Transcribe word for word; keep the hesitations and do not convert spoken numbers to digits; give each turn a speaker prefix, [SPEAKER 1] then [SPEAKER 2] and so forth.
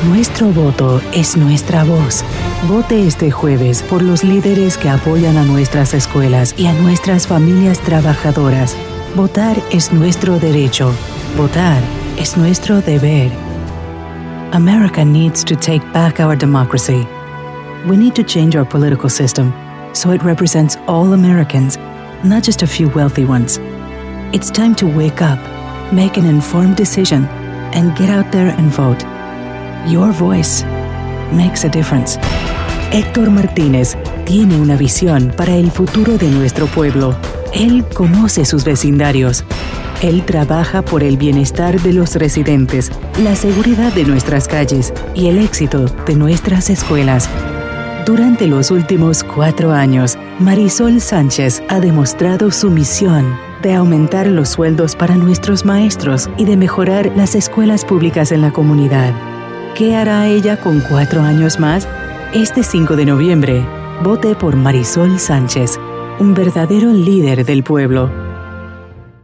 [SPEAKER 1] Nuestro voto es nuestra voz. Vote este jueves por los líderes que apoyan a nuestras escuelas y a nuestras familias trabajadoras. Votar es nuestro derecho. Votar es nuestro deber. America needs to take back our democracy. We need to change our political system so it represents all Americans, not just a few wealthy ones. It's time to wake up, make an informed decision, and get out there and vote. Your voice makes a difference. Héctor Martínez tiene una visión para el futuro de nuestro pueblo. Él conoce sus vecindarios. Él trabaja por el bienestar de los residentes, la seguridad de nuestras calles y el éxito de nuestras escuelas. Durante los últimos cuatro años, Marisol Sánchez ha demostrado su misión de aumentar los sueldos para nuestros maestros y de mejorar las escuelas públicas en la comunidad. ¿Qué hará ella con cuatro años más? Este cinco de noviembre, vote por Marisol Sánchez, un verdadero líder del pueblo.